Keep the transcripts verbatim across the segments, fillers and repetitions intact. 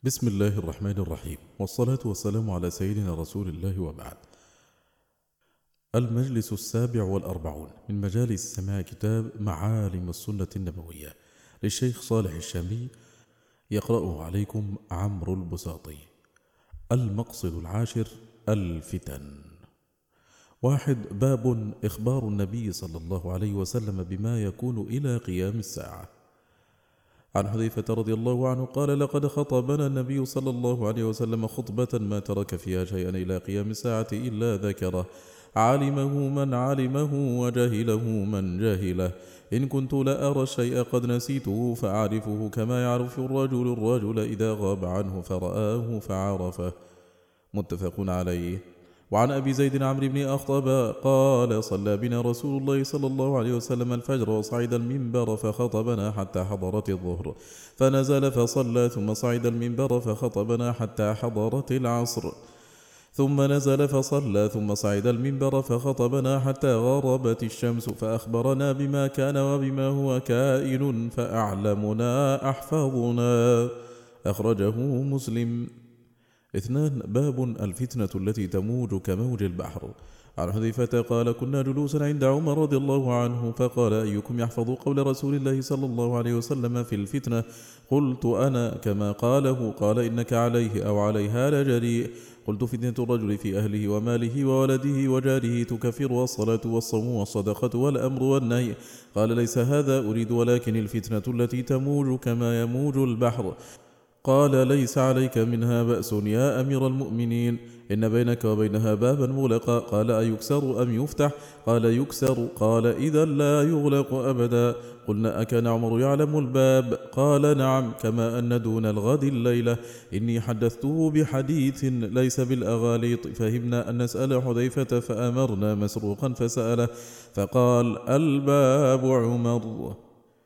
بسم الله الرحمن الرحيم، والصلاة والسلام على سيدنا رسول الله، وبعد. المجلس السابع والأربعون من مجالس سماع كتاب معالم السنة النبوية للشيخ صالح الشامي، يقرأه عليكم عمرو البساطي. المقصد العاشر: الفتن. واحد. باب إخبار النبي صلى الله عليه وسلم بما يكون إلى قيام الساعة. عن حذيفة رضي الله عنه قال: لقد خطبنا النبي صلى الله عليه وسلم خطبة ما ترك فيها شيئا إلى قيام الساعة إلا ذكره، علمه من علمه وجهله من جهله. إن كنت لأرى الشيء قد نسيته فأعرفه كما يعرف الرجل الرجل إذا غاب عنه فرآه فعرفه. متفق عليه. وعن أبي زيد عمرو بن أخطب قال: صلى بنا رسول الله صلى الله عليه وسلم الفجر وصعد المنبر فخطبنا حتى حضرت الظهر، فنزل فصلى ثم صعد المنبر فخطبنا حتى حضرت العصر، ثم نزل فصلى ثم صعد المنبر فخطبنا حتى غربت الشمس، فأخبرنا بما كان وبما هو كائن، فأعلمنا أحفظنا. أخرجه مسلم. اثنان. باب الفتنة التي تموج كموج البحر. عن حذيفة قال: كنا جلوسا عند عمر رضي الله عنه فقال: أيكم يحفظ قول رسول الله صلى الله عليه وسلم في الفتنة؟ قلت: أنا كما قاله. قال: إنك عليه أو عليها لجريء. قلت: فتنة الرجل في أهله وماله وولده وجاره تكفر الصلاة والصوم والصدقة والأمر والنهي. قال: ليس هذا أريد، ولكن الفتنة التي تموج كما يموج البحر. قال: ليس عليك منها بأس يا أمير المؤمنين، إن بينك وبينها بابا مغلقا. قال: أيكسر أم يفتح؟ قال: يكسر. قال: إذا لا يغلق أبدا. قلنا: أكان عمر يعلم الباب؟ قال: نعم، كما أن دون الغد الليلة. إني حدثته بحديث ليس بالأغاليط. فهمنا أن نسأل حذيفة فأمرنا مسروقا فسأله فقال: الباب عمر.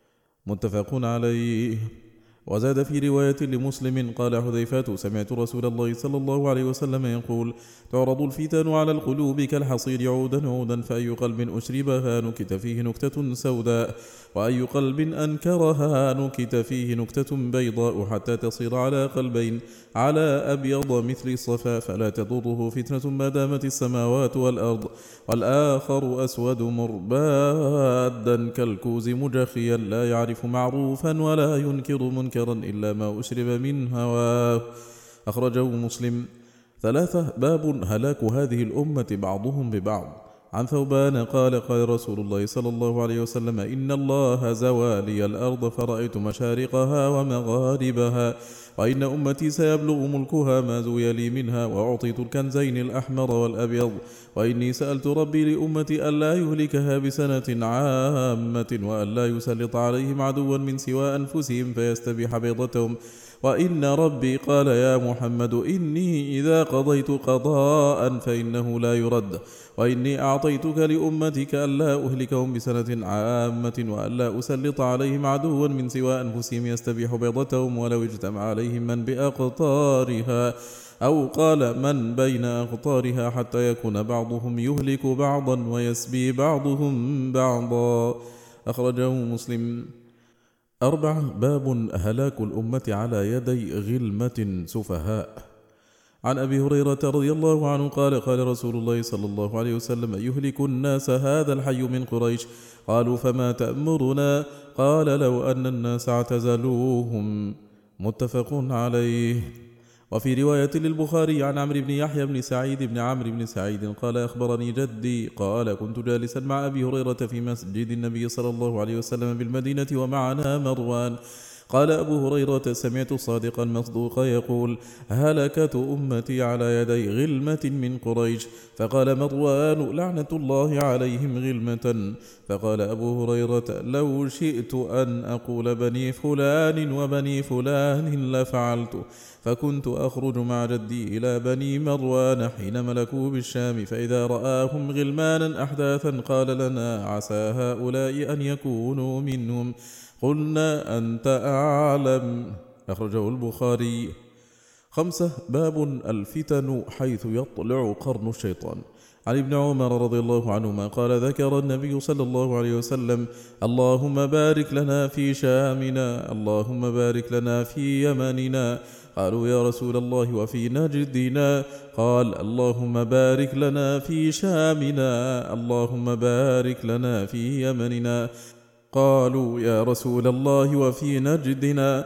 متفق عليه. وزاد في رواية لمسلم قال حذيفة: سمعت رسول الله صلى الله عليه وسلم يقول: تعرض الفتن على القلوب كالحصير عودا عودا، فأي قلب أشربها نكت فيه نكتة سوداء، وأي قلب أنكرها نكت فيه نكتة بيضاء، حتى تصير على قلبين على أبيض مثل الصفا، فلا تضره فتنة ما دامت السماوات والأرض. والآخر أسود مربادا كالكوز مجخيا، لا يعرف معروفا ولا ينكر منكرا إلا ما أشرب من هواه. أخرجه مسلم. ثلاثة. باب هلاك هذه الأمة بعضهم ببعض. عن ثوبان قال: قال رسول الله صلى الله عليه وسلم: إن الله زوالي الأرض فرأيت مشارقها ومغاربها، وإن أمتي سيبلغ ملكها ما زوي لي منها، وأعطيت الكنزين الأحمر والأبيض، وإني سألت ربي لأمتي ألا يهلكها بسنة عامة، وألا يسلط عليهم عدوا من سوى أنفسهم فيستبيح بيضتهم. وإن ربي قال: يا محمد، إني إذا قضيت قضاء فإنه لا يرد، وإني أعطيتك لأمتك ألا أهلكهم بسنة عامة، وألا أسلط عليهم عدوا من سوى أنفسهم يستبيح بيضتهم، ولو اجتمع عليهم من بأقطارها، أو قال من بين أقطارها، حتى يكون بعضهم يهلك بعضا ويسبي بعضهم بعضا. أخرجه مسلم. أربعة. باب هلاك الأمة على يدي غلمة سفهاء. عن أبي هريرة رضي الله عنه قال: قال رسول الله صلى الله عليه وسلم: يهلك الناس هذا الحي من قريش. قالوا: فما تأمرنا؟ قال: لو أن الناس اعتزلوهم. متفق عليه. وفي رواية للبخاري عن عمرو بن يحيى بن سعيد بن عمرو بن سعيد قال: أخبرني جدي قال: كنت جالسا مع أبي هريرة في مسجد النبي صلى الله عليه وسلم بالمدينة ومعنا مروان. قال أبو هريرة: سمعت صادقا مصدوقا يقول: هلكت أمتي على يدي غلمة من قريش. فقال مروان: لعنة الله عليهم غلمة. فقال أبو هريرة: لو شئت أن أقول بني فلان وبني فلان لفعلت. فكنت أخرج مع جدي إلى بني مروان حين ملكوا بالشام، فإذا رآهم غلمانا أحداثا قال لنا: عسى هؤلاء أن يكونوا منهم. قلنا: أنت أعلم. أخرجه البخاري. خمسة. باب الفتن حيث يطلع قرن الشيطان. عن ابن عمر رضي الله عنهما قال: ذكر النبي صلى الله عليه وسلم: اللهم بارك لنا في شامنا، اللهم بارك لنا في يمننا. قالوا يا رسول الله وفي نجدنا؟ قال اللهم بارك لنا في شامنا، اللهم بارك لنا في يمننا. قالوا يا رسول الله وفي نجدنا؟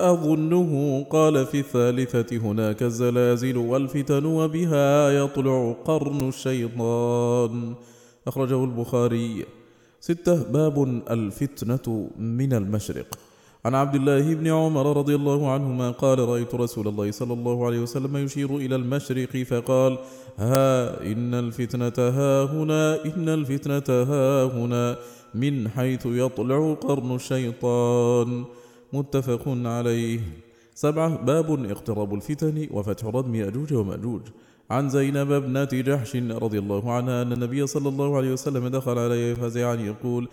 فأظنه قال في الثالثة هناك الزلازل والفتن وبها يطلع قرن الشيطان. أخرجه البخاري. ستة. باب الفتنة من المشرق. عن عبد الله بن عمر رضي الله عنهما قال رأيت رسول الله صلى الله عليه وسلم يشير إلى المشرق فقال ها إن الفتنة ها هنا، إن الفتنة ها هنا، من حيث يطلع قرن الشيطان. متفق عليه. سبعة. باب اقتراب الفتن وفتح ردم يأجوج ومأجوج. عن زينب ابنة جحش رضي الله عنها أن النبي صلى الله عليه وسلم دخل عليه فزعا يقول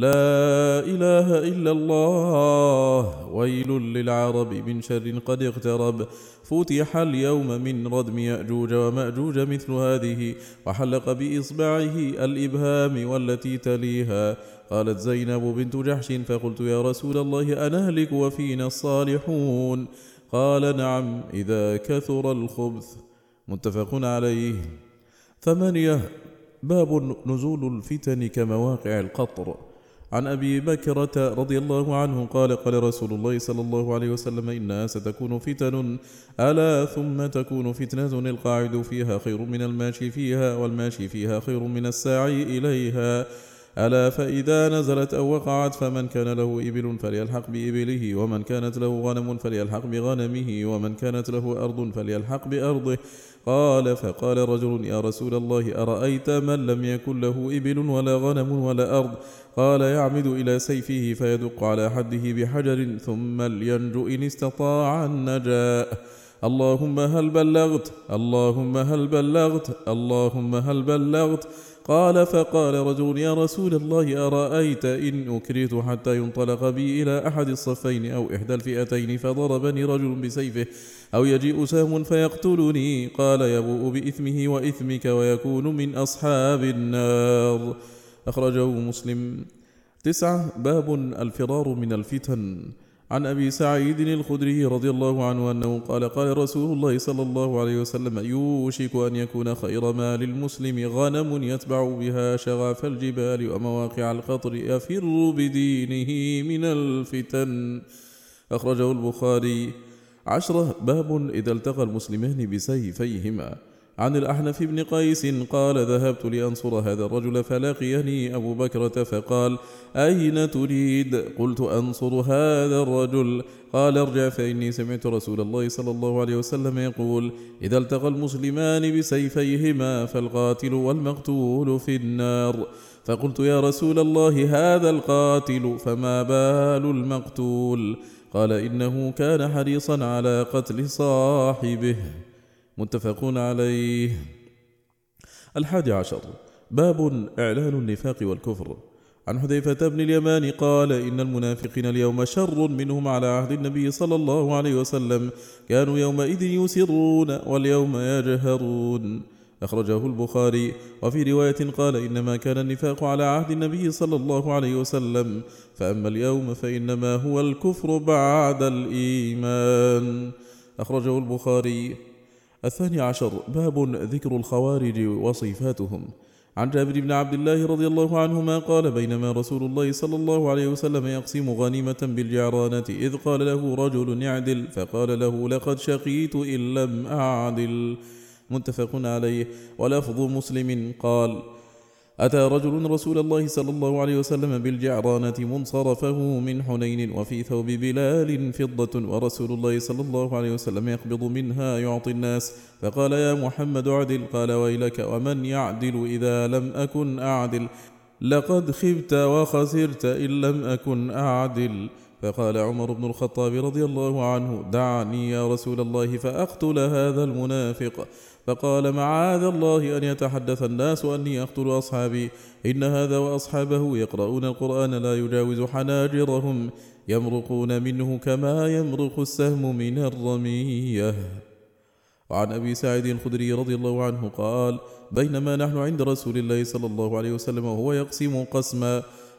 لا إله إلا الله، ويل للعرب من شر قد اقترب، فتح اليوم من ردم يأجوج ومأجوج مثل هذه، وحلق بإصبعه الإبهام والتي تليها. قالت زينب بنت جحش فقلت يا رسول الله أنهلك وفينا الصالحون؟ قال نعم إذا كثر الخبث. متفق عليه. ثمانية. باب نزول الفتن كمواقع القطر. عن أبي بكرة رضي الله عنه قال قال رسول الله صلى الله عليه وسلم إنها ستكون فتن، ألا ثم تكون فتنة القاعد فيها خير من الماشي فيها، والماشي فيها خير من الساعي إليها، ألا فإذا نزلت أو وقعت فمن كان له إبل فليلحق بإبله، ومن كانت له غنم فليلحق بغنمه، ومن كانت له أرض فليلحق بأرضه. قال فقال رجل يا رسول الله أرأيت من لم يكن له إبل ولا غنم ولا أرض؟ قال يعمد إلى سيفه فيدق على حده بحجر ثم لينجو إن استطاع النجاء. اللهم هل بلغت، اللهم هل بلغت، اللهم هل بلغت. قال فقال رجل يا رسول الله أرأيت إن أكرهت حتى ينطلق بي إلى أحد الصفين أو إحدى الفئتين فضربني رجل بسيفه، أو يجيء سهم فيقتلني؟ قال يبوء بإثمه وإثمك ويكون من أصحاب النار. أخرجه مسلم. تسعة. باب الفرار من الفتن. عن أبي سعيد الخدري رضي الله عنه أنه قال قال رسول الله صلى الله عليه وسلم يوشك أن يكون خير مال المسلم غنم يتبع بها شغاف الجبال ومواقع القطر يفر بدينه من الفتن. أخرجه البخاري. عشرة. باب إذا التقى المسلمان بسيفيهما. عن الأحنف بن قيس قال ذهبت لأنصر هذا الرجل فلقيني أبو بكرة فقال أين تريد؟ قلت أنصر هذا الرجل. قال ارجع فإني سمعت رسول الله صلى الله عليه وسلم يقول إذا التقى المسلمان بسيفيهما فالقاتل والمقتول في النار. فقلت يا رسول الله هذا القاتل فما بال المقتول؟ قال إنه كان حريصا على قتل صاحبه. متفق عليه. الحادي عشر. باب إعلان النفاق والكفر. عن حذيفة بن اليمان قال إن المنافقين اليوم شر منهم على عهد النبي صلى الله عليه وسلم، كانوا يومئذ يسرون واليوم يجهرون. أخرجه البخاري. وفي رواية قال إنما كان النفاق على عهد النبي صلى الله عليه وسلم، فأما اليوم فإنما هو الكفر بعد الإيمان. أخرجه البخاري. الثاني عشر. باب ذكر الخوارج وصفاتهم. عن جابر بن عبد الله رضي الله عنهما قال بينما رسول الله صلى الله عليه وسلم يقسم غنيمة بالجعرانة إذ قال له رجل اعدل، فقال له لقد شقيت إن لم أعدل. متفق عليه. ولفظ مسلم قال أتى رجل رسول الله صلى الله عليه وسلم بالجعرانة منصرفه من حنين وفي ثوب بلال فضة، ورسول الله صلى الله عليه وسلم يقبض منها يعطي الناس، فقال يا محمد اعدل. قال ويلك ومن يعدل إذا لم أكن أعدل؟ لقد خبت وخسرت إن لم أكن أعدل. فقال عمر بن الخطاب رضي الله عنه دعني يا رسول الله فأقتل هذا المنافق. فقال معاذ الله أن يتحدث الناس أني أقتل أصحابي، إن هذا وأصحابه يقرؤون القرآن لا يجاوز حناجرهم يمرقون منه كما يمرق السهم من الرمية. وعن أبي سعيد الخدري رضي الله عنه قال بينما نحن عند رسول الله صلى الله عليه وسلم وهو يقسم قسما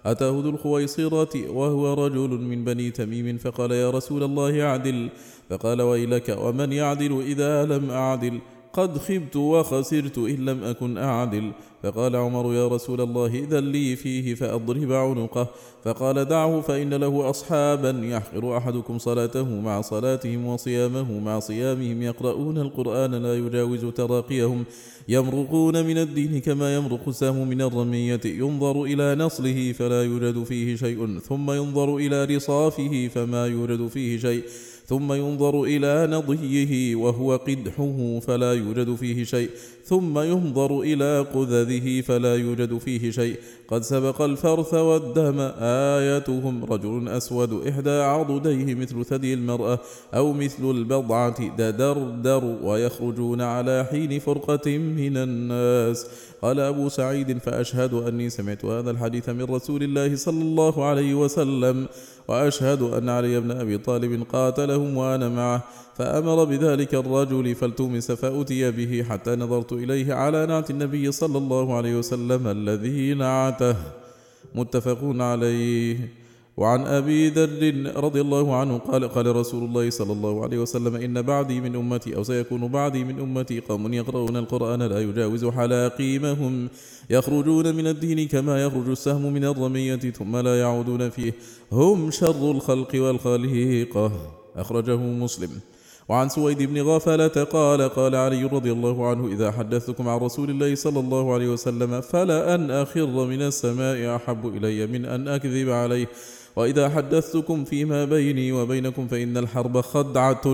أتاه ذو الخويصرة وهو رجل من بني تميم فقال يا رسول الله أعدل. فقال ويلك ومن يعدل إذا لم أعدل؟ قد خبت وخسرت إن لم أكن أعدل. فقال عمر يا رسول الله إذن لي فيه فأضرب عنقه. فقال دعه فإن له أصحابا يحقر أحدكم صلاته مع صلاتهم وصيامه مع صيامهم، يقرؤون القرآن لا يجاوز تراقيهم، يمرقون من الدين كما يمرق السهم من الرمية، ينظر إلى نصله فلا يوجد فيه شيء، ثم ينظر إلى رصافه فما يوجد فيه شيء، ثم ينظر إلى نضيه وهو قدحه فلا يوجد فيه شيء، ثم ينظر إلى قذذه فلا يوجد فيه شيء، قد سبق الفرث والدم. آيتهم رجل أسود إحدى عضديه مثل ثدي المرأة أو مثل البضعة ددردر، ويخرجون على حين فرقة من الناس. قال أبو سعيد فأشهد أني سمعت هذا الحديث من رسول الله صلى الله عليه وسلم، وأشهد أن علي بن أبي طالب قاتلهم وأنا معه، فأمر بذلك الرجل فالتمس فأتي به حتى نظرت إليه على نعت النبي صلى الله عليه وسلم الذي نعته. متفق عليه. وعن أبي ذر رضي الله عنه قال قال رسول الله صلى الله عليه وسلم إن بعدي من أمتي أو سيكون بعدي من أمتي قوم يقرؤون القرآن لا يجاوز حلاقيمهم، يخرجون من الدين كما يخرج السهم من الرمية ثم لا يعودون فيه، هم شر الخلق والخليقة. أخرجه مسلم. وعن سويد بن غفلة قال قال علي رضي الله عنه إذا حدثتكم عن رسول الله صلى الله عليه وسلم فلا أن أخر من السماء أحب إلي من أن أكذب عليه، وإذا حدثتكم فيما بيني وبينكم فإن الحرب خدعة.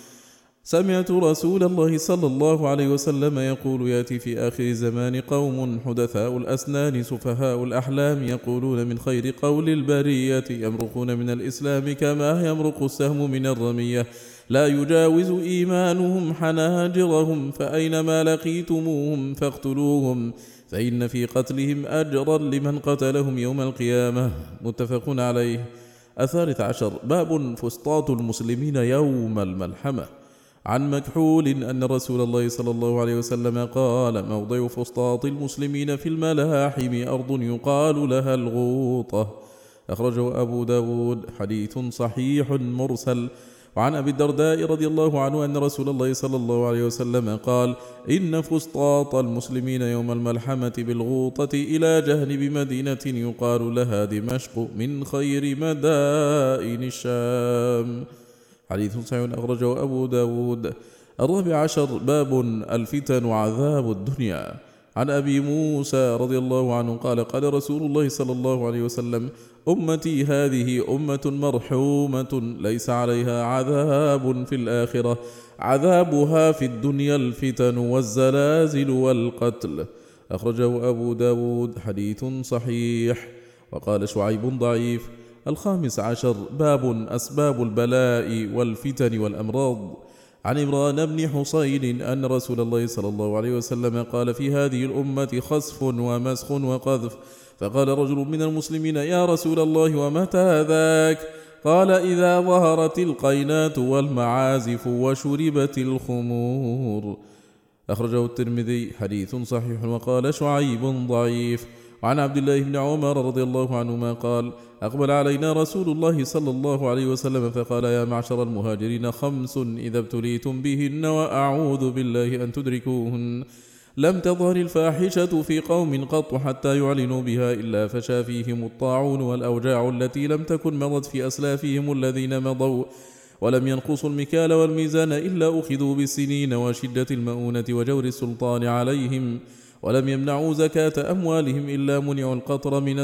سمعت رسول الله صلى الله عليه وسلم يقول يأتي في آخر زمان قوم حدثاء الأسنان سفهاء الأحلام، يقولون من خير قول البرية، يمرقون من الإسلام كما يمرق السهم من الرمية، لا يجاوز إيمانهم حناجرهم، فأينما لقيتموهم فاقتلوهم، فإن في قتلهم أجرا لمن قتلهم يوم القيامة. متفق عليه. الثالث عشر باب فسطاط المسلمين يوم الملحمة. عن مكحول أن رسول الله صلى الله عليه وسلم قال موضع فسطاط المسلمين في الملاحم أرض يقال لها الغوطة. أخرجه أبو داود. حديث صحيح مرسل. وعن أبي الدرداء رضي الله عنه أن رسول الله صلى الله عليه وسلم قال إن فسطاط المسلمين يوم الملحمة بالغوطة إلى جانب مدينة يقال لها دمشق من خير مدائن الشام. حديث صحيح أخرجه أبو داود. الرابع عشر باب الفتن وعذاب الدنيا. عن أبي موسى رضي الله عنه قال قال رسول الله صلى الله عليه وسلم أمتي هذه أمة مرحومة ليس عليها عذاب في الآخرة، عذابها في الدنيا الفتن والزلازل والقتل. أخرجه أبو داود. حديث صحيح. وقال شعيب ضعيف. الخامس عشر باب أسباب البلاء والفتن والأمراض. عن عمران بن حصين أن رسول الله صلى الله عليه وسلم قال في هذه الأمة خسف ومسخ وقذف، فقال رجل من المسلمين يا رسول الله ومتى ذاك؟ قال إذا ظهرت القينات والمعازف وشربت الخمور. أخرجه الترمذي. حديث صحيح. وقال شعيب ضعيف. وعن عبد الله بن عمر رضي الله عنهما قال أقبل علينا رسول الله صلى الله عليه وسلم فقال يا معشر المهاجرين خمس إذا ابتليتم بهن وأعوذ بالله أن تدركوهن، لم تظهر الفاحشة في قوم قط حتى يعلنوا بها إلا فشى فيهم الطاعون والأوجاع التي لم تكن مضت في أسلافهم الذين مضوا، ولم ينقصوا المكال والميزان إلا أخذوا بالسنين وشدة المؤونة وجور السلطان عليهم، ولم يمنعوا زكاة أموالهم إلا منعوا القطر من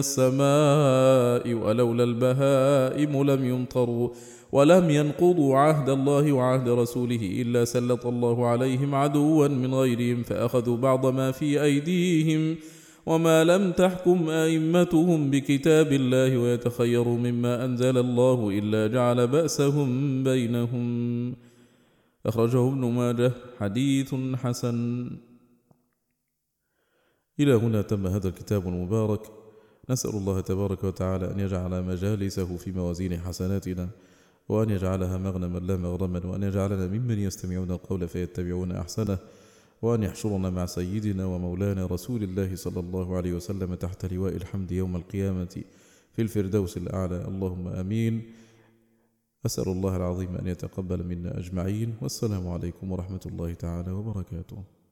السماء، ولولا البهائم لم يمطروا، ولم ينقضوا عهد الله وعهد رسوله إلا سلط الله عليهم عدوا من غيرهم فأخذوا بعض ما في أيديهم، وما لم تحكم أئمتهم بكتاب الله ويتخيروا مما أنزل الله إلا جعل بأسهم بينهم. أخرجه ابن ماجه. حديث حسن. إلى هنا تم هذا الكتاب المبارك. نسأل الله تبارك وتعالى أن يجعل مجالسه في موازين حسناتنا، وأن يجعلها مغنما لا مغرما، وأن يجعلنا ممن يستمعون القول فيتبعون أحسنه، وأن يحشرنا مع سيدنا ومولانا رسول الله صلى الله عليه وسلم تحت لواء الحمد يوم القيامة في الفردوس الأعلى، اللهم آمين. أسأل الله العظيم أن يتقبل منا أجمعين، والسلام عليكم ورحمة الله تعالى وبركاته.